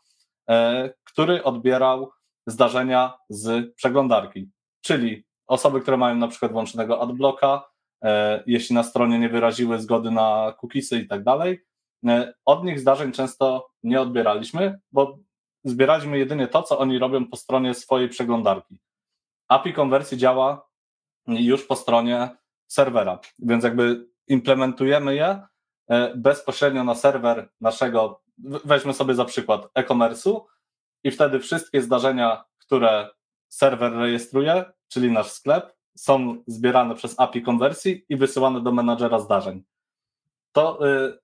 który odbierał zdarzenia z przeglądarki, czyli osoby, które mają na przykład włączonego adblocka, e, jeśli na stronie nie wyraziły zgody na cookiesy i tak dalej, e, od nich zdarzeń często nie odbieraliśmy, bo zbieraliśmy jedynie to, co oni robią po stronie swojej przeglądarki. A P I konwersji działa już po stronie serwera, więc jakby implementujemy je bezpośrednio na serwer naszego, weźmy sobie za przykład e-commerce'u i wtedy wszystkie zdarzenia, które serwer rejestruje, czyli nasz sklep, są zbierane przez A P I konwersji i wysyłane do menadżera zdarzeń. To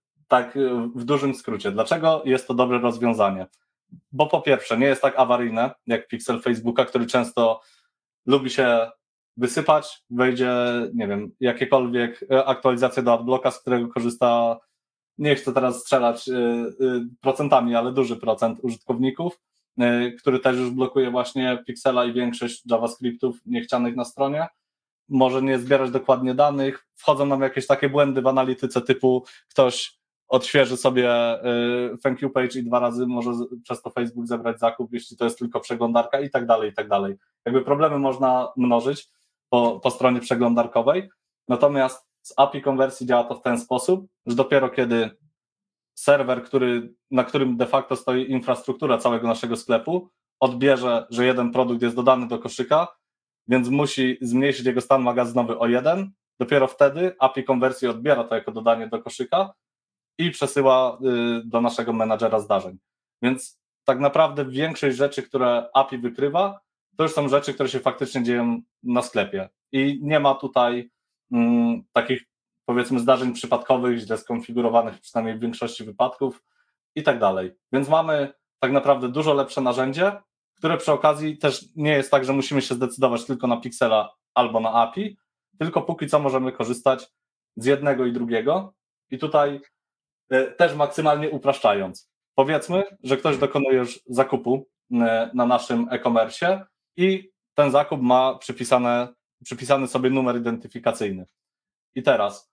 tak w dużym skrócie. Dlaczego jest to dobre rozwiązanie? Bo po pierwsze nie jest tak awaryjne jak Pixel Facebooka, który często lubi się wysypać, wejdzie, nie wiem, jakiekolwiek aktualizacje do adblocka, z którego korzysta, nie chcę teraz strzelać procentami, ale duży procent użytkowników, który też już blokuje właśnie Pixela i większość JavaScriptów niechcianych na stronie. Może nie zbierać dokładnie danych, wchodzą nam jakieś takie błędy w analityce typu ktoś odświeży sobie thank you page i dwa razy może przez to Facebook zebrać zakup, jeśli to jest tylko przeglądarka i tak dalej, i tak dalej. Jakby problemy można mnożyć po, po stronie przeglądarkowej, natomiast z A P I konwersji działa to w ten sposób, że dopiero kiedy serwer, który, na którym de facto stoi infrastruktura całego naszego sklepu, odbierze, że jeden produkt jest dodany do koszyka, więc musi zmniejszyć jego stan magazynowy o jeden, dopiero wtedy A P I konwersji odbiera to jako dodanie do koszyka i przesyła do naszego menadżera zdarzeń. Więc tak naprawdę większość rzeczy, które A P I wykrywa, to już są rzeczy, które się faktycznie dzieją na sklepie. I nie ma tutaj mm, takich, powiedzmy, zdarzeń przypadkowych, źle skonfigurowanych, przynajmniej w większości wypadków i tak dalej. Więc mamy tak naprawdę dużo lepsze narzędzie, które przy okazji też nie jest tak, że musimy się zdecydować tylko na Pixela albo na A P I, tylko póki co możemy korzystać z jednego i drugiego. I tutaj też maksymalnie upraszczając. Powiedzmy, że ktoś dokonuje już zakupu na naszym e-commerce i ten zakup ma przypisane, przypisany sobie numer identyfikacyjny. I teraz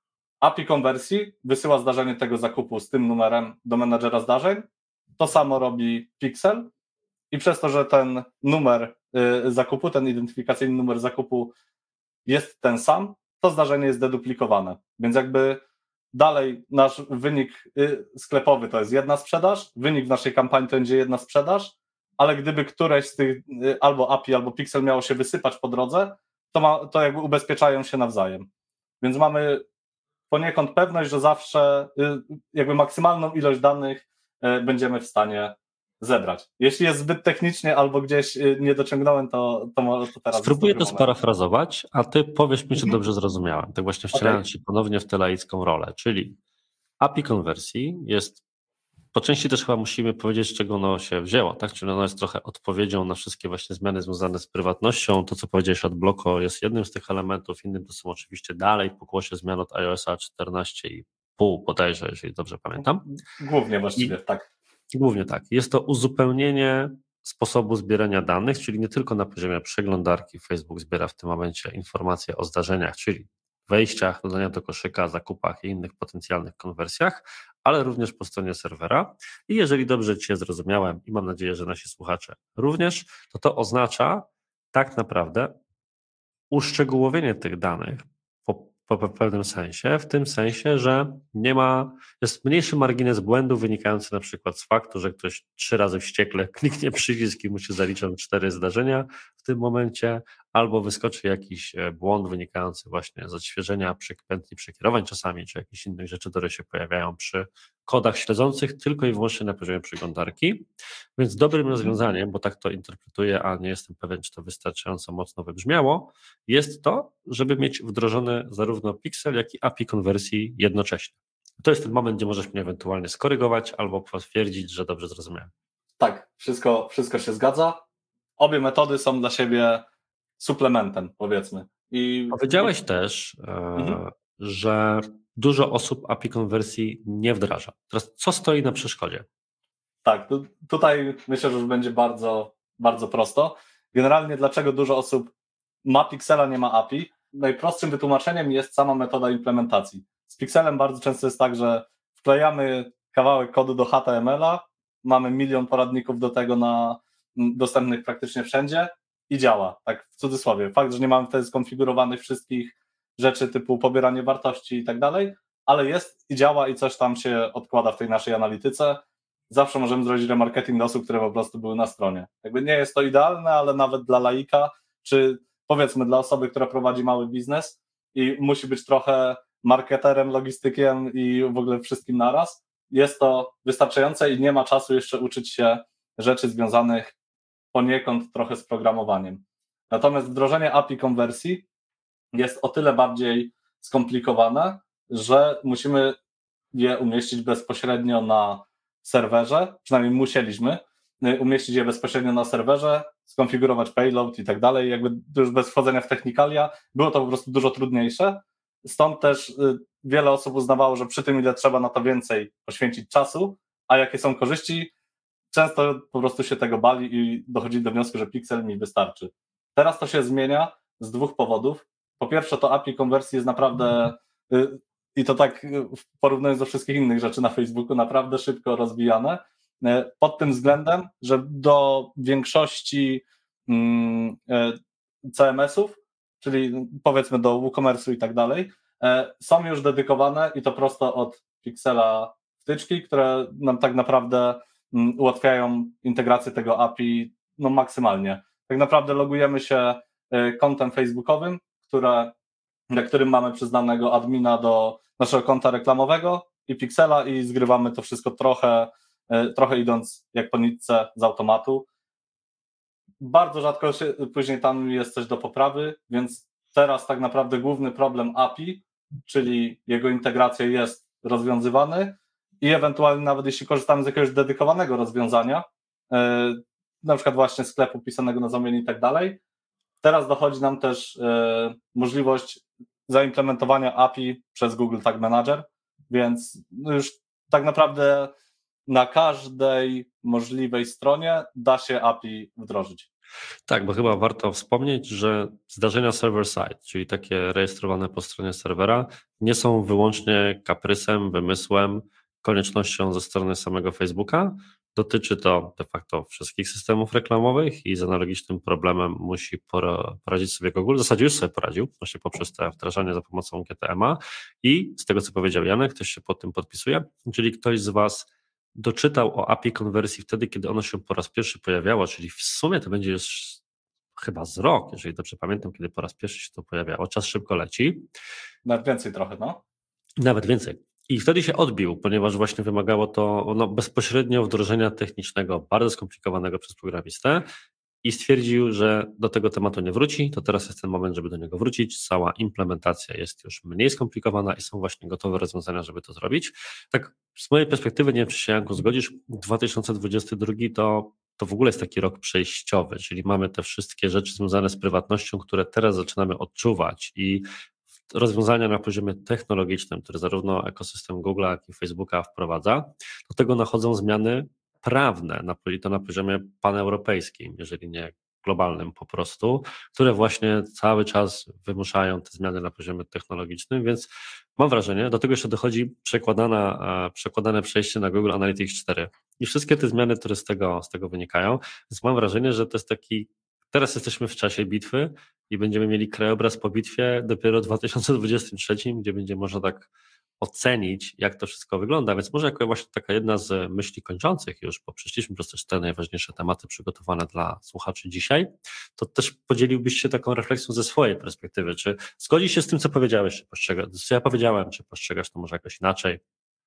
A P I konwersji wysyła zdarzenie tego zakupu z tym numerem do menadżera zdarzeń. To samo robi Pixel i przez to, że ten numer zakupu, ten identyfikacyjny numer zakupu jest ten sam, to zdarzenie jest deduplikowane. Więc jakby dalej nasz wynik sklepowy to jest jedna sprzedaż, wynik w naszej kampanii to będzie jedna sprzedaż, ale gdyby któreś z tych albo A P I, albo Pixel miało się wysypać po drodze, to, ma, to jakby ubezpieczają się nawzajem. Więc mamy poniekąd pewność, że zawsze jakby maksymalną ilość danych będziemy w stanie zebrać. Jeśli jest zbyt technicznie albo gdzieś nie dociągnąłem, to, to, to teraz...
Spróbuję to sparafrazować, a ty powiesz mi, czy
Mhm.
dobrze zrozumiałem. Tak właśnie wcielając
Okay.
się ponownie w tę laicką rolę, czyli A P I konwersji jest, po części też chyba musimy powiedzieć, z czego ono się wzięło, tak? Czyli ono jest trochę odpowiedzią na wszystkie właśnie zmiany związane z prywatnością. To, co powiedziałeś od Bloko, jest jednym z tych elementów, innym to są oczywiście dalej pokłosie zmian od iOS-a czternaście i pół bodajże, jeżeli dobrze pamiętam.
Głównie właściwie, I, tak.
Głównie tak. Jest to uzupełnienie sposobu zbierania danych, czyli nie tylko na poziomie przeglądarki Facebook zbiera w tym momencie informacje o zdarzeniach, czyli wejściach, dodania do koszyka, zakupach i innych potencjalnych konwersjach, ale również po stronie serwera. I jeżeli dobrze Cię zrozumiałem i mam nadzieję, że nasi słuchacze również, to to oznacza tak naprawdę uszczegółowienie tych danych po, po, po pewnym sensie, w tym sensie, że nie ma, jest mniejszy margines błędu wynikający na przykład z faktu, że ktoś trzy razy wściekle kliknie przycisk i mu się zaliczą cztery zdarzenia w tym momencie, albo wyskoczy jakiś błąd wynikający właśnie z odświeżenia pętli przekierowań czasami, czy jakichś innych rzeczy, które się pojawiają przy kodach śledzących tylko i wyłącznie na poziomie przeglądarki. Więc dobrym rozwiązaniem, bo tak to interpretuję, a nie jestem pewien, czy to wystarczająco mocno wybrzmiało, jest to, żeby mieć wdrożony zarówno Pixel, jak i A P I konwersji jednocześnie. To jest ten moment, gdzie możesz mnie ewentualnie skorygować albo potwierdzić, że dobrze zrozumiałem.
Tak, wszystko, wszystko się zgadza. Obie metody są dla siebie suplementem, powiedzmy. I
powiedziałeś też, mhm. e, że dużo osób A P I konwersji nie wdraża. Teraz co stoi na przeszkodzie?
Tak, tu, tutaj myślę, że już będzie bardzo, bardzo prosto. Generalnie dlaczego dużo osób ma Pixela, nie ma A P I? Najprostszym wytłumaczeniem jest sama metoda implementacji. Z Pixelem bardzo często jest tak, że wklejamy kawałek kodu do H T M L-a, mamy milion poradników do tego na, dostępnych praktycznie wszędzie i działa, tak w cudzysłowie. Fakt, że nie mamy wtedy skonfigurowanych wszystkich rzeczy typu pobieranie wartości i tak dalej, ale jest i działa i coś tam się odkłada w tej naszej analityce. Zawsze możemy zrobić remarketing do osób, które po prostu były na stronie. Jakby nie jest to idealne, ale nawet dla laika, czy powiedzmy dla osoby, która prowadzi mały biznes i musi być trochę marketerem, logistykiem i w ogóle wszystkim naraz, jest to wystarczające i nie ma czasu jeszcze uczyć się rzeczy związanych poniekąd trochę z programowaniem. Natomiast wdrożenie A P I konwersji jest o tyle bardziej skomplikowane, że musimy je umieścić bezpośrednio na serwerze, przynajmniej musieliśmy umieścić je bezpośrednio na serwerze, skonfigurować payload i tak dalej, jakby już bez wchodzenia w technikalia, było to po prostu dużo trudniejsze, stąd też wiele osób uznawało, że przy tym, ile trzeba na to więcej poświęcić czasu, a jakie są korzyści, często po prostu się tego bali i dochodzi do wniosku, że Pixel mi wystarczy. Teraz to się zmienia z dwóch powodów. Po pierwsze, to A P I konwersji jest naprawdę, i to tak porównując do wszystkich innych rzeczy na Facebooku, naprawdę szybko rozwijane, pod tym względem, że do większości C M S-ów, czyli powiedzmy do WooCommerce'u i tak dalej, są już dedykowane i to prosto od Pixela wtyczki, które nam tak naprawdę ułatwiają integrację tego A P I no maksymalnie. Tak naprawdę logujemy się kontem facebookowym, które, na którym mamy przyznanego admina do naszego konta reklamowego i Pixela i zgrywamy to wszystko trochę, trochę idąc jak po nitce z automatu. Bardzo rzadko się, później tam jest coś do poprawy, więc teraz tak naprawdę główny problem A P I, czyli jego integracja jest rozwiązywany i ewentualnie nawet jeśli korzystamy z jakiegoś dedykowanego rozwiązania, yy, na przykład właśnie sklepu pisanego na zamienne i tak dalej, teraz dochodzi nam też yy, możliwość zaimplementowania A P I przez Google Tag Manager, więc już tak naprawdę na każdej możliwej stronie da się A P I wdrożyć.
Tak, bo chyba warto wspomnieć, że zdarzenia server-side, czyli takie rejestrowane po stronie serwera, nie są wyłącznie kaprysem, wymysłem, koniecznością ze strony samego Facebooka. Dotyczy to de facto wszystkich systemów reklamowych i z analogicznym problemem musi poradzić sobie Google. W zasadzie już sobie poradził, właśnie poprzez te wdrażanie za pomocą G T M A i z tego, co powiedział Janek, ktoś się pod tym podpisuje, czyli ktoś z Was doczytał o A P I konwersji wtedy, kiedy ono się po raz pierwszy pojawiało, czyli w sumie to będzie już chyba z rok, jeżeli dobrze pamiętam, kiedy po raz pierwszy się to pojawiało. Czas szybko leci.
Nawet więcej trochę, no.
Nawet więcej. I wtedy się odbił, ponieważ właśnie wymagało to no, bezpośrednio wdrożenia technicznego, bardzo skomplikowanego przez programistę i stwierdził, że do tego tematu nie wróci, to teraz jest ten moment, żeby do niego wrócić. Cała implementacja jest już mniej skomplikowana i są właśnie gotowe rozwiązania, żeby to zrobić. Tak z mojej perspektywy, nie wiem, czy się, Janku, zgodzisz, dwa tysiące dwudziesty drugi to, to w ogóle jest taki rok przejściowy, czyli mamy te wszystkie rzeczy związane z prywatnością, które teraz zaczynamy odczuwać i rozwiązania na poziomie technologicznym, które zarówno ekosystem Google'a, jak i Facebooka wprowadza, do tego nachodzą zmiany prawne, i to na poziomie paneuropejskim, jeżeli nie globalnym po prostu, które właśnie cały czas wymuszają te zmiany na poziomie technologicznym, więc mam wrażenie, do tego jeszcze dochodzi przekładana, przekładane przejście na Google Analytics cztery i wszystkie te zmiany, które z tego, z tego wynikają, więc mam wrażenie, że to jest taki, teraz jesteśmy w czasie bitwy i będziemy mieli krajobraz po bitwie dopiero w dwa tysiące dwudziestym trzecim, gdzie będzie można tak ocenić, jak to wszystko wygląda, więc może jako właśnie taka jedna z myśli kończących już, bo przeszliśmy przez te cztery najważniejsze tematy przygotowane dla słuchaczy dzisiaj, to też podzieliłbyś się taką refleksją ze swojej perspektywy, czy zgodzisz się z tym, co powiedziałeś, czy postrzegasz, co ja powiedziałem, czy postrzegasz to może jakoś inaczej?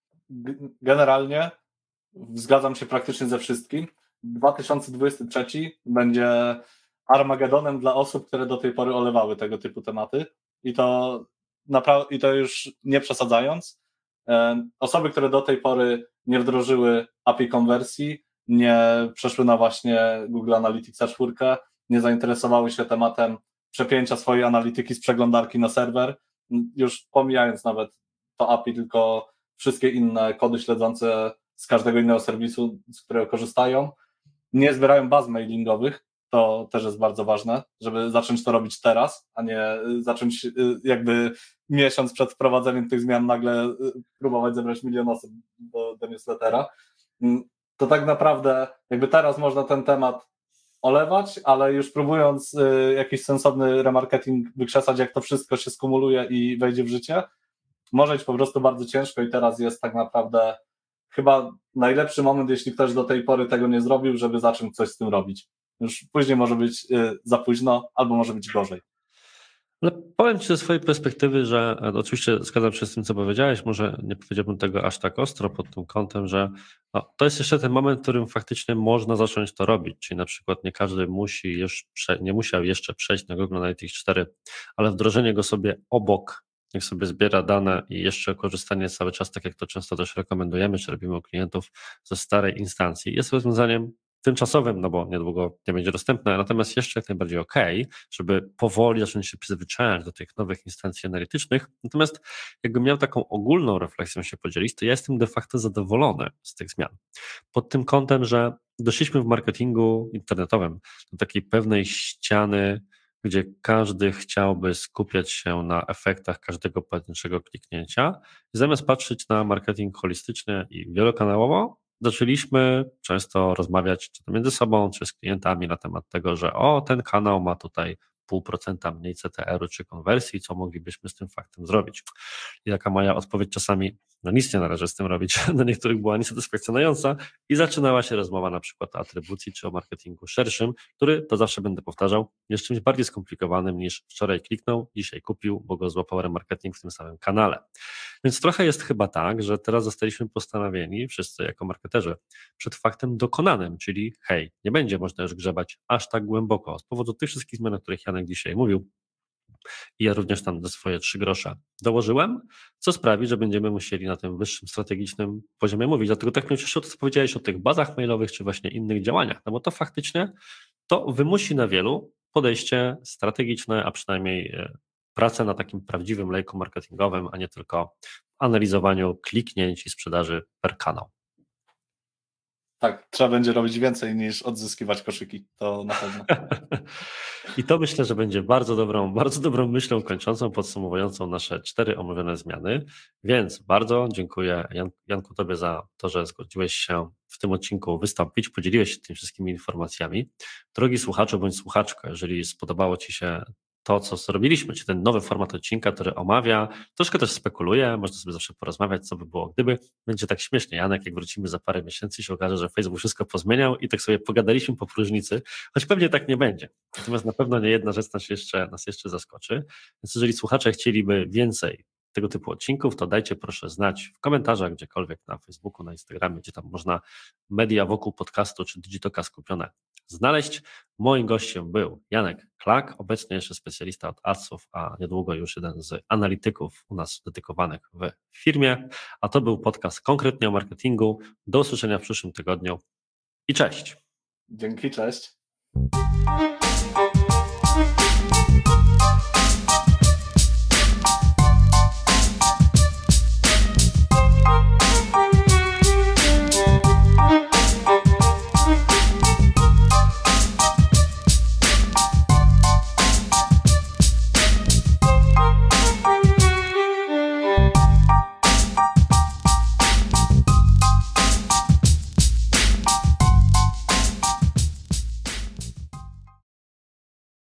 Generalnie zgadzam się praktycznie ze wszystkim. dwa tysiące dwudziesty trzeci będzie Armagedonem dla osób, które do tej pory olewały tego typu tematy i to Napra- i to już nie przesadzając, osoby, które do tej pory nie wdrożyły A P I konwersji, nie przeszły na właśnie Google Analyticsa cztery, nie zainteresowały się tematem przepięcia swojej analityki z przeglądarki na serwer, już pomijając nawet to A P I, tylko wszystkie inne kody śledzące z każdego innego serwisu, z którego korzystają, nie zbierają baz mailingowych. To też jest bardzo ważne, żeby zacząć to robić teraz, a nie zacząć jakby miesiąc przed wprowadzeniem tych zmian nagle próbować zebrać milion osób do, do newslettera. To tak naprawdę jakby teraz można ten temat olewać, ale już próbując jakiś sensowny remarketing wykrzesać, jak to wszystko się skumuluje i wejdzie w życie, może być po prostu bardzo ciężko i teraz jest tak naprawdę chyba najlepszy moment, jeśli ktoś do tej pory tego nie zrobił, żeby zacząć coś z tym robić. Już później może być za późno, albo może być gorzej.
Ale powiem Ci ze swojej perspektywy, że oczywiście zgadzam się z tym, co powiedziałeś, może nie powiedziałbym tego aż tak ostro pod tym kątem, że no, to jest jeszcze ten moment, w którym faktycznie można zacząć to robić, czyli na przykład nie każdy musi już, prze, nie musiał jeszcze przejść na Google Analytics cztery, ale wdrożenie go sobie obok, niech sobie zbiera dane i jeszcze korzystanie cały czas, tak jak to często też rekomendujemy, czy robimy u klientów ze starej instancji, jest rozwiązaniem tymczasowym, no bo niedługo nie będzie dostępne, natomiast jeszcze jak najbardziej ok, żeby powoli zacząć się przyzwyczajać do tych nowych instancji analitycznych. Natomiast jakbym miał taką ogólną refleksją się podzielić, to ja jestem de facto zadowolony z tych zmian. Pod tym kątem, że doszliśmy w marketingu internetowym do takiej pewnej ściany, gdzie każdy chciałby skupiać się na efektach każdego pojedynczego kliknięcia. I zamiast patrzeć na marketing holistycznie i wielokanałowo, zaczęliśmy często rozmawiać czy to między sobą, czy z klientami na temat tego, że o, ten kanał ma tutaj pół procenta mniej C T R-u czy konwersji, co moglibyśmy z tym faktem zrobić. I taka moja odpowiedź czasami, no nic nie należy z tym robić, dla niektórych była niesatysfakcjonująca i zaczynała się rozmowa na przykład o atrybucji czy o marketingu szerszym, który, to zawsze będę powtarzał, jest czymś bardziej skomplikowanym niż wczoraj kliknął, dzisiaj kupił, bo go złapał remarketing w tym samym kanale. Więc trochę jest chyba tak, że teraz zostaliśmy postanowieni, wszyscy jako marketerzy, przed faktem dokonanym, czyli hej, nie będzie można już grzebać aż tak głęboko z powodu tych wszystkich zmian, o których Janek dzisiaj mówił, i ja również tam te swoje trzy grosze dołożyłem, co sprawi, że będziemy musieli na tym wyższym strategicznym poziomie mówić. Dlatego tak mnie cieszyło to, co powiedziałeś o tych bazach mailowych, czy właśnie innych działaniach, no bo to faktycznie to wymusi na wielu podejście strategiczne, a przynajmniej pracę na takim prawdziwym lejku marketingowym, a nie tylko analizowaniu kliknięć i sprzedaży per kanał.
Tak, trzeba będzie robić więcej niż odzyskiwać koszyki, to na pewno.
I to myślę, że będzie bardzo dobrą, bardzo dobrą myślą kończącą, podsumowującą nasze cztery omówione zmiany. Więc bardzo dziękuję Jan, Janku Tobie za to, że zgodziłeś się w tym odcinku wystąpić, podzieliłeś się tymi wszystkimi informacjami. Drogi słuchaczu bądź słuchaczko, jeżeli spodobało Ci się to, co zrobiliśmy, czy ten nowy format odcinka, który omawia, troszkę też spekuluje, można sobie zawsze porozmawiać, co by było gdyby. Będzie tak śmiesznie, Janek, jak wrócimy za parę miesięcy, się okaże, że Facebook wszystko pozmieniał i tak sobie pogadaliśmy po próżnicy, choć pewnie tak nie będzie. Natomiast na pewno nie jedna rzecz nas jeszcze, nas jeszcze zaskoczy. Więc jeżeli słuchacze chcieliby więcej tego typu odcinków, to dajcie proszę znać w komentarzach, gdziekolwiek na Facebooku, na Instagramie, gdzie tam można media wokół podcastu czy Digitoka skupione znaleźć. Moim gościem był Janek Klak, obecnie jeszcze specjalista od adsów, a niedługo już jeden z analityków u nas dedykowanych w firmie, a to był podcast konkretnie o marketingu. Do usłyszenia w przyszłym tygodniu i cześć.
Dzięki, cześć.